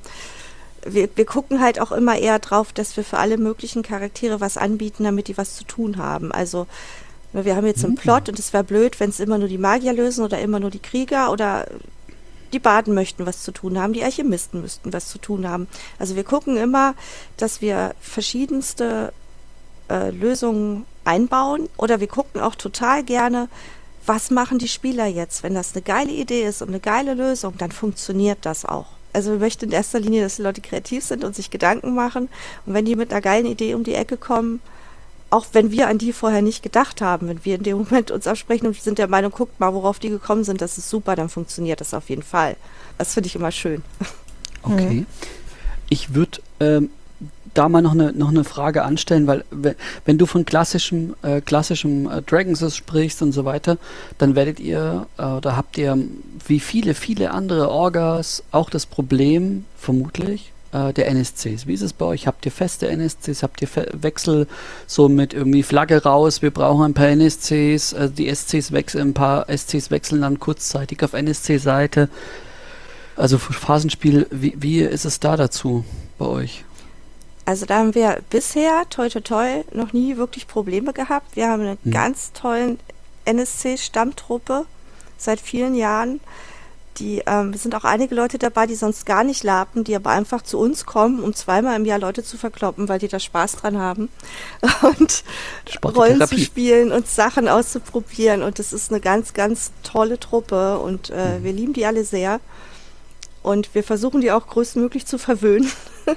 wir gucken halt auch immer eher drauf, dass wir für alle möglichen Charaktere was anbieten, damit die was zu tun haben. Also wir haben jetzt einen Plot und es wäre blöd, wenn es immer nur die Magier lösen oder immer nur die Krieger oder die Baden möchten was zu tun haben, die Alchemisten müssten was zu tun haben. Also wir gucken immer, dass wir verschiedenste Lösungen einbauen oder wir gucken auch total gerne, was machen die Spieler jetzt? Wenn das eine geile Idee ist und eine geile Lösung, dann funktioniert das auch. Also wir möchten in erster Linie, dass die Leute kreativ sind und sich Gedanken machen und wenn die mit einer geilen Idee um die Ecke kommen, auch wenn wir an die vorher nicht gedacht haben, wenn wir in dem Moment uns absprechen und sind der Meinung, guckt mal, worauf die gekommen sind, das ist super, dann funktioniert das auf jeden Fall. Das finde ich immer schön. Okay. Ich würde da mal noch eine Frage anstellen, weil wenn du von klassischem Dragons sprichst und so weiter, dann werdet ihr oder habt ihr wie viele andere Orgas auch das Problem, vermutlich, der NSCs. Wie ist es bei euch? Habt ihr feste NSCs? Habt ihr Wechsel so mit irgendwie Flagge raus? Wir brauchen ein paar NSCs. Ein paar SCs wechseln dann kurzzeitig auf NSC-Seite. Also Phasenspiel, wie ist es da dazu bei euch? Also da haben wir bisher, toi toi toi, noch nie wirklich Probleme gehabt. Wir haben eine ganz tollen NSC-Stammtruppe seit vielen Jahren. Es sind auch einige Leute dabei, die sonst gar nicht lapen, die aber einfach zu uns kommen, um zweimal im Jahr Leute zu verkloppen, weil die da Spaß dran haben und Rollen zu spielen und Sachen auszuprobieren. Und das ist eine ganz, ganz tolle Truppe und wir lieben die alle sehr. Und wir versuchen die auch größtmöglich zu verwöhnen.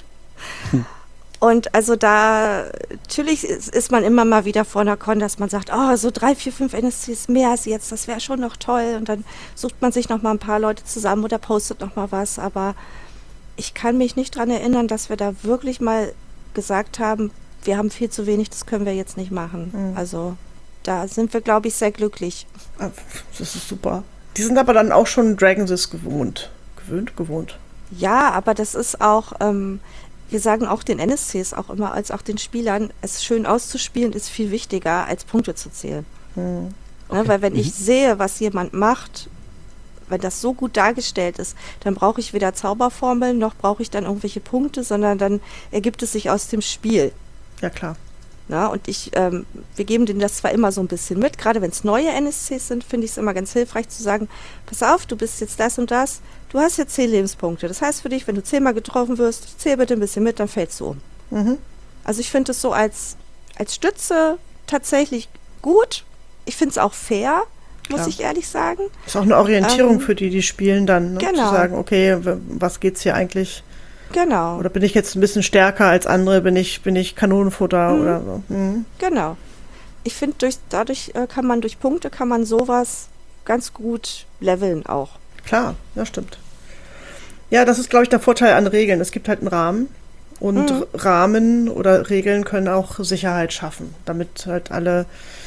Und also natürlich ist man immer mal wieder vor einer Con, dass man sagt, oh, so 3, 4, 5 NSCs mehr als jetzt, das wäre schon noch toll. Und dann sucht man sich noch mal ein paar Leute zusammen oder postet noch mal was. Aber ich kann mich nicht dran erinnern, dass wir da wirklich mal gesagt haben, wir haben viel zu wenig, das können wir jetzt nicht machen. Also da sind wir, glaube ich, sehr glücklich. Das ist super. Die sind aber dann auch schon Dragons gewohnt. Gewohnt. Ja, aber das ist auch... wir sagen auch den NSCs auch immer, als auch den Spielern, es schön auszuspielen ist viel wichtiger, als Punkte zu zählen. Okay. Ja, weil wenn ich sehe, was jemand macht, wenn das so gut dargestellt ist, dann brauche ich weder Zauberformeln, noch brauche ich dann irgendwelche Punkte, sondern dann ergibt es sich aus dem Spiel. Ja, klar. Na, und wir geben denen das zwar immer so ein bisschen mit, gerade wenn es neue NSCs sind, finde ich es immer ganz hilfreich zu sagen, pass auf, du bist jetzt das und das, du hast jetzt 10 Lebenspunkte. Das heißt für dich, wenn du 10-mal getroffen wirst, zähl bitte ein bisschen mit, dann fällst du um. Also ich finde es so als Stütze tatsächlich gut. Ich finde es auch fair, muss ich ehrlich sagen. Ist auch eine Orientierung für die spielen dann, ne? Genau. Zu sagen, okay, was geht's hier eigentlich? Genau. Oder bin ich jetzt ein bisschen stärker als andere? Bin ich Kanonenfutter oder so? Genau. Ich finde, dadurch kann man durch Punkte sowas ganz gut leveln auch. Klar, ja, stimmt. Ja, das ist, glaube ich, der Vorteil an Regeln. Es gibt halt einen Rahmen und Rahmen oder Regeln können auch Sicherheit schaffen, damit halt alle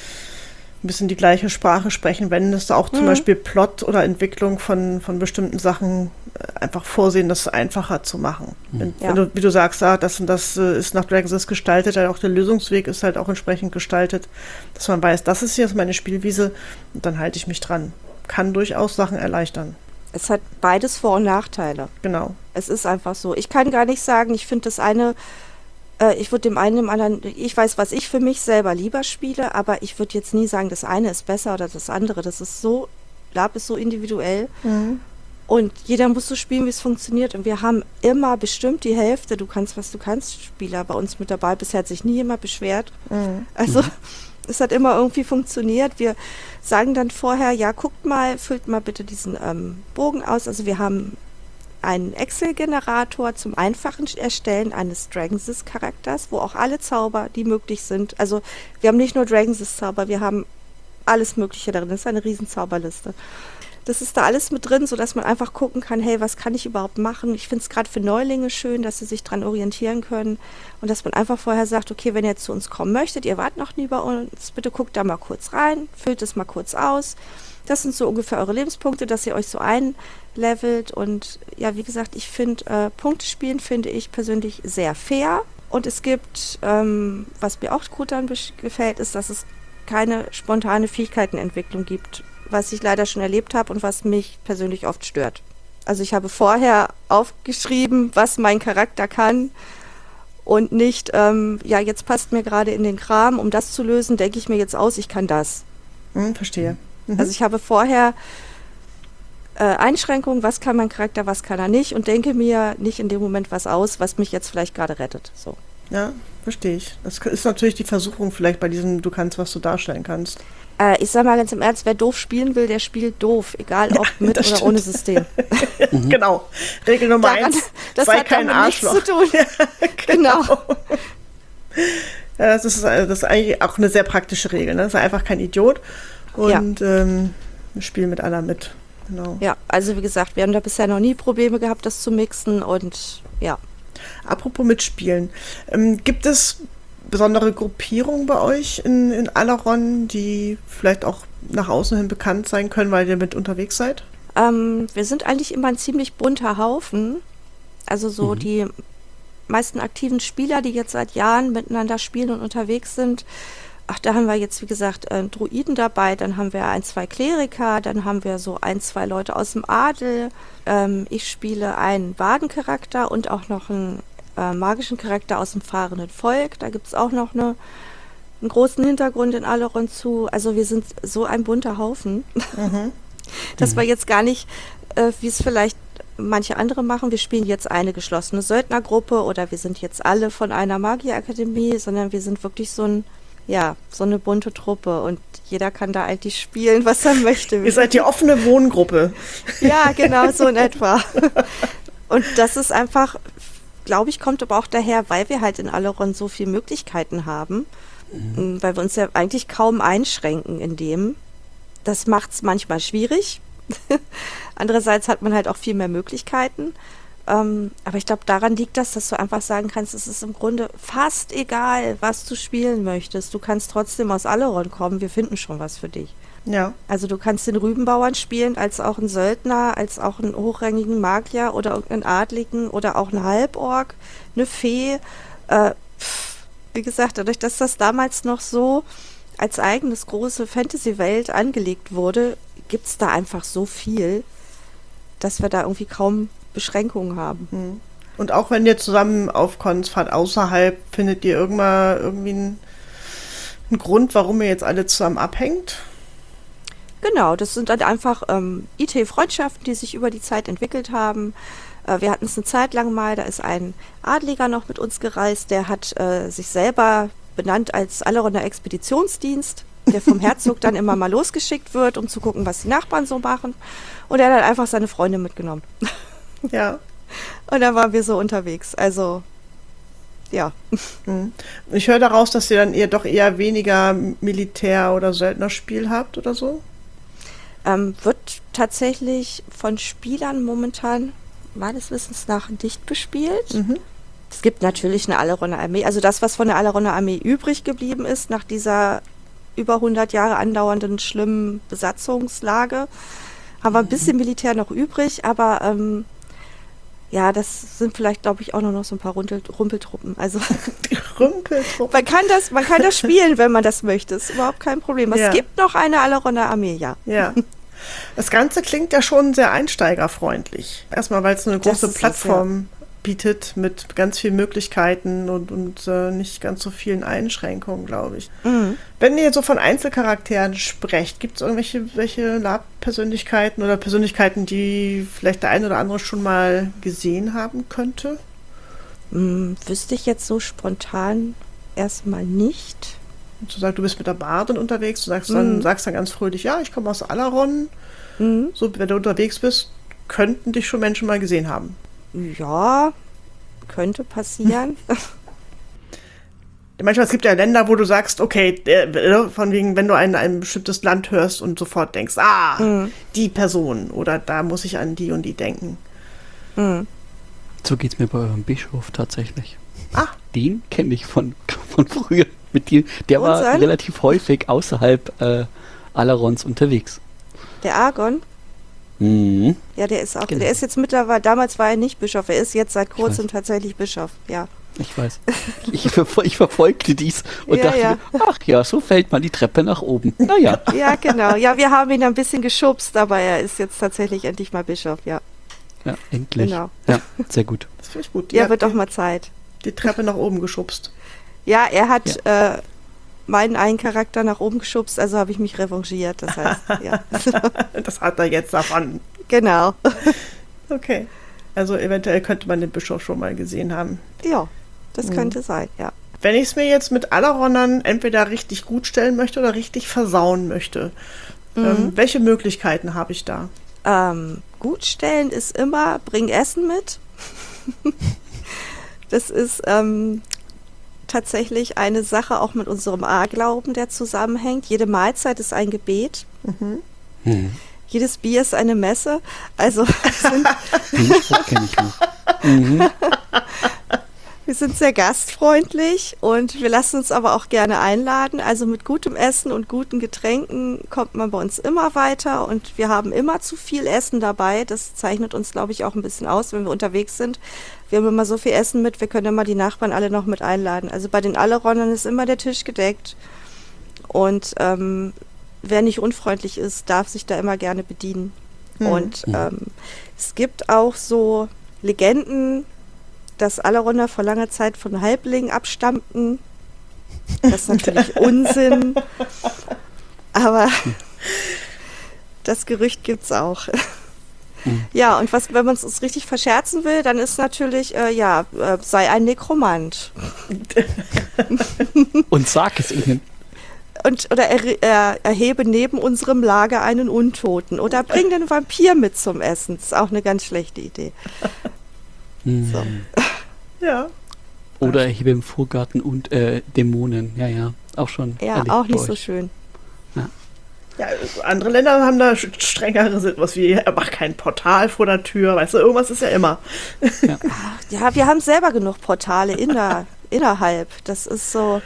ein bisschen die gleiche Sprache sprechen, wenn es auch zum Beispiel Plot oder Entwicklung von bestimmten Sachen einfach vorsehen, das einfacher zu machen. Wenn du, wie du sagst, das und das ist nach Dragons gestaltet, auch der Lösungsweg ist halt auch entsprechend gestaltet, dass man weiß, das ist jetzt meine Spielwiese und dann halte ich mich dran. Kann durchaus Sachen erleichtern. Es hat beides Vor- und Nachteile. Genau. Es ist einfach so. Ich kann gar nicht sagen, ich finde das eine, ich würde dem anderen, ich weiß, was ich für mich selber lieber spiele, aber ich würde jetzt nie sagen, das eine ist besser oder das andere. Das ist so, Lab ist so individuell. Und jeder muss so spielen, wie es funktioniert. Und wir haben immer bestimmt die Hälfte, du kannst, was du kannst, Spieler bei uns mit dabei. Bisher hat sich nie jemand beschwert. Also es hat immer irgendwie funktioniert. Wir sagen dann vorher, ja, guckt mal, füllt mal bitte diesen Bogen aus. Also wir haben einen Excel-Generator zum einfachen Erstellen eines Dragonsys-Charakters, wo auch alle Zauber, die möglich sind. Also wir haben nicht nur Dragonsys-Zauber, wir haben alles Mögliche darin. Das ist eine riesen Zauberliste. Das ist da alles mit drin, sodass man einfach gucken kann, hey, was kann ich überhaupt machen? Ich finde es gerade für Neulinge schön, dass sie sich dran orientieren können und dass man einfach vorher sagt, okay, wenn ihr zu uns kommen möchtet, ihr wart noch nie bei uns, bitte guckt da mal kurz rein, füllt es mal kurz aus. Das sind so ungefähr eure Lebenspunkte, dass ihr euch so einlevelt. Und ja, wie gesagt, ich finde, Punktespielen finde ich persönlich sehr fair. Und es gibt, was mir auch gut dann gefällt, ist, dass es keine spontane Fähigkeitenentwicklung gibt, was ich leider schon erlebt habe und was mich persönlich oft stört. Also ich habe vorher aufgeschrieben, was mein Charakter kann und nicht, ja, jetzt passt mir gerade in den Kram, um das zu lösen, denke ich mir jetzt aus, ich kann das. Verstehe. Also ich habe vorher Einschränkungen, was kann mein Charakter, was kann er nicht und denke mir nicht in dem Moment was aus, was mich jetzt vielleicht gerade rettet. So. Ja, verstehe ich. Das ist natürlich die Versuchung vielleicht bei diesem, du kannst, was du darstellen kannst. Ich sag mal ganz im Ernst, wer doof spielen will, der spielt doof, egal ob mit oder stimmt. ohne System. Genau. Regel Nummer 1, sei kein Arschloch. Nichts zu tun. Ja, Genau. Ja, das ist eigentlich auch eine sehr praktische Regel, ne? Sei einfach kein Idiot und spiel mit aller mit. Genau. Ja, also wie gesagt, wir haben da bisher noch nie Probleme gehabt, das zu mixen und ja. Apropos mitspielen, gibt es besondere Gruppierungen bei euch in Alaron, die vielleicht auch nach außen hin bekannt sein können, weil ihr mit unterwegs seid? Wir sind eigentlich immer ein ziemlich bunter Haufen. Also so die meisten aktiven Spieler, die jetzt seit Jahren miteinander spielen und unterwegs sind. Ach, da haben wir jetzt, wie gesagt, Druiden dabei, dann haben wir 1, 2 Kleriker, dann haben wir so 1, 2 Leute aus dem Adel. Ich spiele einen Badencharakter und auch noch einen magischen Charakter aus dem fahrenden Volk. Da gibt es auch noch einen großen Hintergrund in Alaron zu. Also wir sind so ein bunter Haufen, dass wir jetzt gar nicht, wie es vielleicht manche andere machen, wir spielen jetzt eine geschlossene Söldnergruppe oder wir sind jetzt alle von einer Magierakademie, sondern wir sind wirklich so eine bunte Truppe und jeder kann da eigentlich spielen, was er möchte. Ihr seid die offene Wohngruppe. Ja, genau, so in etwa. Und das ist einfach, glaube ich, kommt aber auch daher, weil wir halt in Alaron so viele Möglichkeiten haben, weil wir uns ja eigentlich kaum einschränken in dem. Das macht es manchmal schwierig. Andererseits hat man halt auch viel mehr Möglichkeiten. Aber ich glaube, daran liegt das, dass du einfach sagen kannst, es ist im Grunde fast egal, was du spielen möchtest. Du kannst trotzdem aus Alaron kommen, wir finden schon was für dich. Ja. Also du kannst den Rübenbauern spielen, als auch einen Söldner, als auch einen hochrangigen Magier oder irgendeinen Adligen oder auch einen Halborg, eine Fee. Wie gesagt, dadurch, dass das damals noch so als eigenes große Fantasy-Welt angelegt wurde, gibt es da einfach so viel, dass wir da irgendwie kaum Beschränkungen haben. Und auch wenn ihr zusammen auf Cons fahrt außerhalb, findet ihr irgendwie einen Grund, warum ihr jetzt alle zusammen abhängt? Genau, das sind dann einfach IT-Freundschaften, die sich über die Zeit entwickelt haben. Wir hatten es eine Zeit lang mal, da ist ein Adliger noch mit uns gereist, der hat sich selber benannt als Alaroner Expeditionsdienst, der vom Herzog dann immer mal losgeschickt wird, um zu gucken, was die Nachbarn so machen. Und er hat einfach seine Freunde mitgenommen. Ja. Und dann waren wir so unterwegs. Also, ja. Ich höre daraus, dass ihr dann eher weniger Militär- oder Söldnerspiel habt oder so? Wird tatsächlich von Spielern momentan meines Wissens nach dicht bespielt. Es gibt natürlich eine Alaroner Armee. Also das, was von der Alaroner Armee übrig geblieben ist, nach dieser über 100 Jahre andauernden schlimmen Besatzungslage, haben wir ein bisschen Militär noch übrig, aber ja, das sind vielleicht, glaube ich, auch noch so ein paar Rumpeltruppen. Also Rumpeltruppen. Man kann das spielen, wenn man das möchte. Ist überhaupt kein Problem. Ja. Es gibt noch eine Alaroner Armee, ja. Ja. Das Ganze klingt ja schon sehr einsteigerfreundlich. Erstmal, weil es eine große Plattform bietet mit ganz vielen Möglichkeiten und nicht ganz so vielen Einschränkungen, glaube ich. Wenn ihr so von Einzelcharakteren sprecht, gibt es irgendwelche Lab-Persönlichkeiten oder Persönlichkeiten, die vielleicht der eine oder andere schon mal gesehen haben könnte? Wüsste ich jetzt so spontan erstmal nicht. Und du sagst, du bist mit der Bardin unterwegs, du sagst dann ganz fröhlich, ja, ich komme aus Alaron. So, wenn du unterwegs bist, könnten dich schon Menschen mal gesehen haben. Ja, könnte passieren. Manchmal, es gibt ja Länder, wo du sagst, okay, von wegen, wenn du ein bestimmtes Land hörst und sofort denkst, die Person oder da muss ich an die und die denken. So geht's mir bei eurem Bischof tatsächlich. Den kenne ich von früher. Der war relativ häufig außerhalb Alarons unterwegs. Der Argon? Mhm. Ja, der ist auch, Genau. Der ist jetzt mittlerweile, damals war er nicht Bischof, er ist jetzt seit kurzem tatsächlich Bischof, ja. Ich weiß. Ich verfolgte dies und dachte mir, ach ja, so fällt man die Treppe nach oben. Naja. Ja, genau. Ja, wir haben ihn ein bisschen geschubst, aber er ist jetzt tatsächlich endlich mal Bischof, ja. Ja, endlich. Genau. Ja, sehr gut. Das finde ich gut. Ja, wird doch mal Zeit. Die Treppe nach oben geschubst. Ja, er hat meinen einen Charakter nach oben geschubst, also habe ich mich revanchiert. Das heißt, ja. Das hat er jetzt davon. Genau. Okay. Also eventuell könnte man den Bischof schon mal gesehen haben. Ja, das könnte sein, ja. Wenn ich es mir jetzt mit Alaronnern entweder richtig gut stellen möchte oder richtig versauen möchte, welche Möglichkeiten habe ich da? Gut stellen ist immer, bring Essen mit. Das ist tatsächlich eine Sache auch mit unserem A-Glauben, der zusammenhängt. Jede Mahlzeit ist ein Gebet. Jedes Bier ist eine Messe. Also Den Spruch kenne ich noch. wir sind sehr gastfreundlich und wir lassen uns aber auch gerne einladen. Also mit gutem Essen und guten Getränken kommt man bei uns immer weiter und wir haben immer zu viel Essen dabei. Das zeichnet uns, glaube ich, auch ein bisschen aus, wenn wir unterwegs sind. Wir haben immer so viel Essen mit, wir können immer die Nachbarn alle noch mit einladen. Also bei den Alaronnern ist immer der Tisch gedeckt und wer nicht unfreundlich ist, darf sich da immer gerne bedienen. Und es gibt auch so Legenden, dass Alaronder vor langer Zeit von Halblingen abstammten. Das ist natürlich Unsinn. Aber das Gerücht gibt's auch. Ja, und wenn man es richtig verscherzen will, dann ist natürlich, sei ein Nekromant. Und sag es ihnen. Oder erhebe neben unserem Lager einen Untoten. Oder bring den Vampir mit zum Essen. Das ist auch eine ganz schlechte Idee. So. Ja. Oder erhebe im Vorgarten und Dämonen. Ja, auch schon. Ja, auch nicht so schön. Ja, andere Länder haben da strengere sowas wie, er macht kein Portal vor der Tür, weißt du, irgendwas ist ja immer. Ja, wir haben selber genug Portale innerhalb. Das ist so,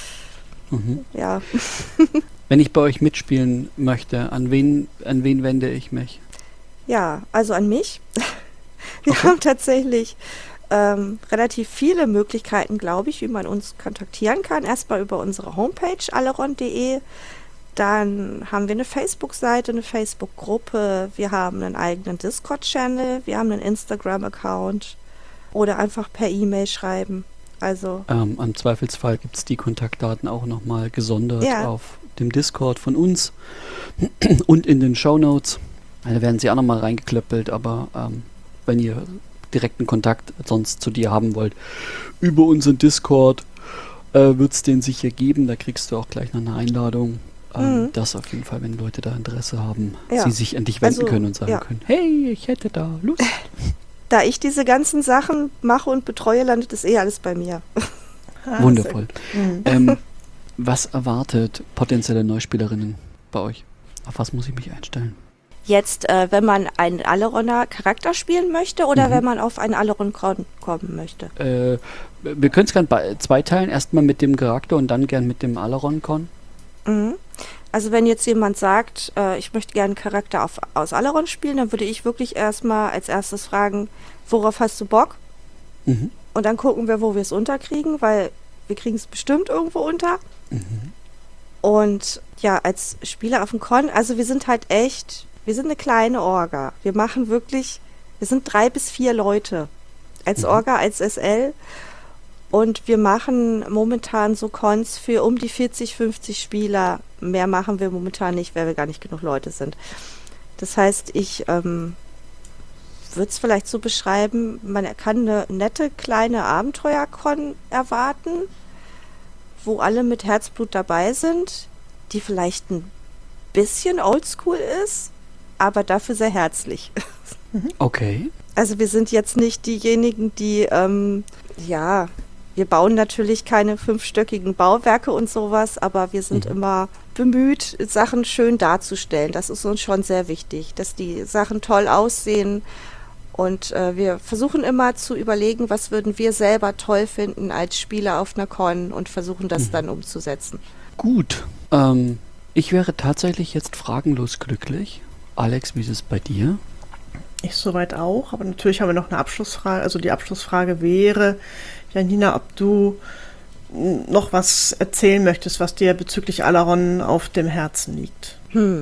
ja. Wenn ich bei euch mitspielen möchte, an wen wende ich mich? Ja, also an mich. Wir haben tatsächlich relativ viele Möglichkeiten, glaube ich, wie man uns kontaktieren kann. Erstmal über unsere Homepage alaron.de. Dann haben wir eine Facebook-Seite, eine Facebook-Gruppe. Wir haben einen eigenen Discord-Channel. Wir haben einen Instagram-Account. Oder einfach per E-Mail schreiben. Also am Zweifelsfall gibt es die Kontaktdaten auch nochmal gesondert auf dem Discord von uns und in den Shownotes. Da werden sie auch nochmal reingeklöppelt, aber wenn ihr direkten Kontakt sonst zu dir haben wollt, über unseren Discord wird es den sicher geben. Da kriegst du auch gleich noch eine Einladung. Das auf jeden Fall, wenn Leute da Interesse haben, sie sich an dich wenden können und sagen können, hey, ich hätte da Lust. Da ich diese ganzen Sachen mache und betreue, landet es alles bei mir. Wundervoll. Was erwartet potenzielle Neuspielerinnen bei euch? Auf was muss ich mich einstellen? Jetzt, wenn man einen Alaronner Charakter spielen möchte oder wenn man auf einen Alaron-Con kommen möchte? Wir können es gerne zweiteilen. Erstmal mit dem Charakter und dann gern mit dem Alaron-Con. Also wenn jetzt jemand sagt, ich möchte gerne einen Charakter aus Alaron spielen, dann würde ich wirklich erstmal als erstes fragen, worauf hast du Bock? Und dann gucken wir, wo wir es unterkriegen, weil wir kriegen es bestimmt irgendwo unter. Und ja, als Spieler auf dem Con, also wir sind eine kleine Orga. Wir sind 3 bis 4 Leute. Als Orga, als SL. Und wir machen momentan so Cons für um die 40, 50 Spieler. Mehr machen wir momentan nicht, weil wir gar nicht genug Leute sind. Das heißt, ich würde es vielleicht so beschreiben, man kann eine nette kleine Abenteuer-Con erwarten, wo alle mit Herzblut dabei sind, die vielleicht ein bisschen oldschool ist, aber dafür sehr herzlich. Okay. Also wir sind jetzt nicht diejenigen, die, wir bauen natürlich keine 5-stöckigen Bauwerke und sowas, aber wir sind immer bemüht, Sachen schön darzustellen. Das ist uns schon sehr wichtig, dass die Sachen toll aussehen. Und wir versuchen immer zu überlegen, was würden wir selber toll finden als Spieler auf einer Con und versuchen das dann umzusetzen. Gut. Ich wäre tatsächlich jetzt fragenlos glücklich. Alex, wie ist es bei dir? Ich soweit auch, aber natürlich haben wir noch eine Abschlussfrage. Also die Abschlussfrage wäre, Janina, ob du noch was erzählen möchtest, was dir bezüglich Alaron auf dem Herzen liegt.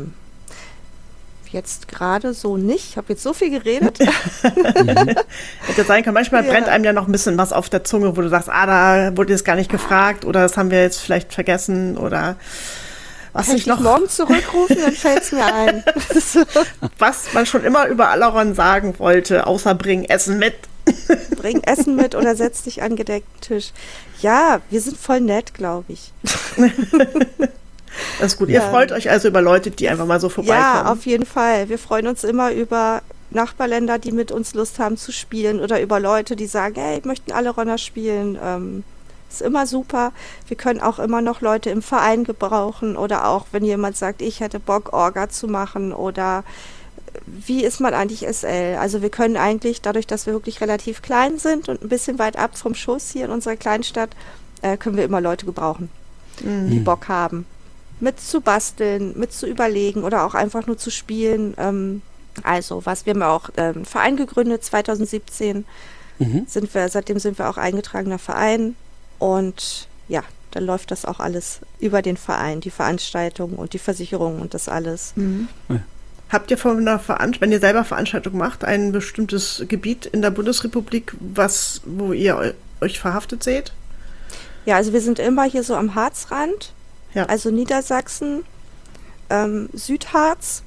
Jetzt gerade so nicht. Ich habe jetzt so viel geredet. Hätte sein können, manchmal brennt einem ja noch ein bisschen was auf der Zunge, wo du sagst, da wurde jetzt gar nicht gefragt oder das haben wir jetzt vielleicht vergessen oder was Kann ich noch morgen zurückrufen, dann fällt es mir ein. Was man schon immer über Alaron sagen wollte, außer bring Essen mit. Bring Essen mit oder setz dich an gedeckten Tisch. Ja, wir sind voll nett, glaube ich. Das ist gut. Ihr freut euch also über Leute, die einfach mal so vorbeikommen. Ja, auf jeden Fall. Wir freuen uns immer über Nachbarländer, die mit uns Lust haben zu spielen oder über Leute, die sagen, hey, möchten Alaroner spielen. Ist immer super. Wir können auch immer noch Leute im Verein gebrauchen oder auch, wenn jemand sagt, ich hätte Bock, Orga zu machen oder wie ist man eigentlich SL? Also wir können eigentlich, dadurch, dass wir wirklich relativ klein sind und ein bisschen weit ab vom Schuss hier in unserer Kleinstadt, können wir immer Leute gebrauchen, die Bock haben. Mit zu basteln, mit zu überlegen oder auch einfach nur zu spielen. Wir haben auch einen Verein gegründet, 2017. Seitdem sind wir auch eingetragener Verein. Und ja, dann läuft das auch alles über den Verein, die Veranstaltungen und die Versicherungen und das alles. Ja. Habt ihr von einer wenn ihr selber Veranstaltung macht, ein bestimmtes Gebiet in der Bundesrepublik, wo ihr euch verhaftet seht? Ja, also wir sind immer hier so am Harzrand, also Niedersachsen, Südharz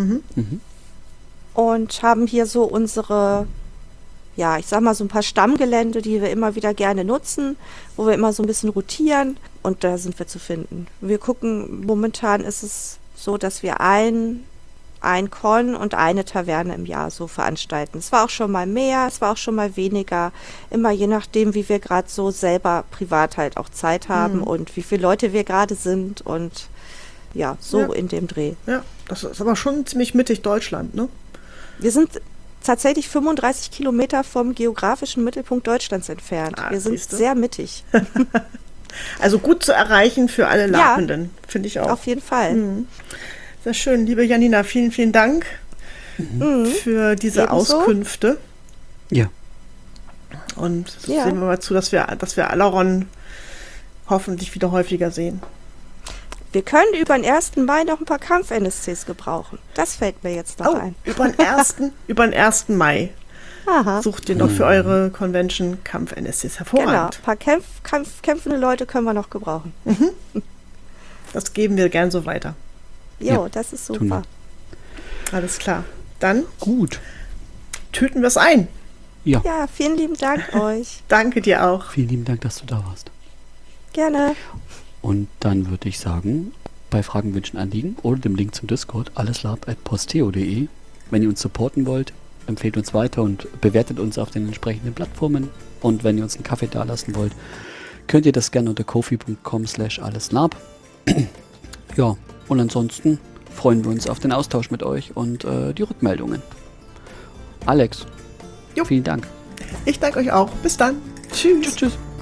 und haben hier so unsere, ich sag mal so ein paar Stammgelände, die wir immer wieder gerne nutzen, wo wir immer so ein bisschen rotieren und da sind wir zu finden. Wir gucken, momentan ist es so, dass wir ein Con und eine Taverne im Jahr so veranstalten. Es war auch schon mal mehr, es war auch schon mal weniger, immer je nachdem, wie wir gerade so selber privat halt auch Zeit haben und wie viele Leute wir gerade sind und in dem Dreh. Ja, das ist aber schon ziemlich mittig Deutschland, ne? Wir sind tatsächlich 35 Kilometer vom geografischen Mittelpunkt Deutschlands entfernt. Wir sind sehr mittig. Also gut zu erreichen für alle Lapenden, finde ich auch. Auf jeden Fall. Sehr schön, liebe Janina, vielen, vielen Dank für diese Auskünfte. Ja. Und sehen wir mal zu, dass wir Alaron hoffentlich wieder häufiger sehen. Wir können über den 1. Mai noch ein paar Kampf-NSCs gebrauchen. Das fällt mir jetzt noch ein. Über den 1. Mai. Aha. Sucht ihr noch für eure Convention Kampf-NSCs. Hervorragend. Genau, ein paar kämpfende Leute können wir noch gebrauchen. Das geben wir gern so weiter. Jo, das ist super. Alles klar. Dann gut. Tüten wir es ein. Ja, vielen lieben Dank euch. Danke dir auch. Vielen lieben Dank, dass du da warst. Gerne. Und dann würde ich sagen, bei Fragen, Wünschen, Anliegen oder dem Link zum Discord, alleslab@posteo.de. Wenn ihr uns supporten wollt, empfehlt uns weiter und bewertet uns auf den entsprechenden Plattformen. Und wenn ihr uns einen Kaffee dalassen wollt, könnt ihr das gerne unter kofi.com/alleslab. Ja, und ansonsten freuen wir uns auf den Austausch mit euch und die Rückmeldungen. Alex, vielen Dank. Ich danke euch auch. Bis dann. Tschüss. Tschüss.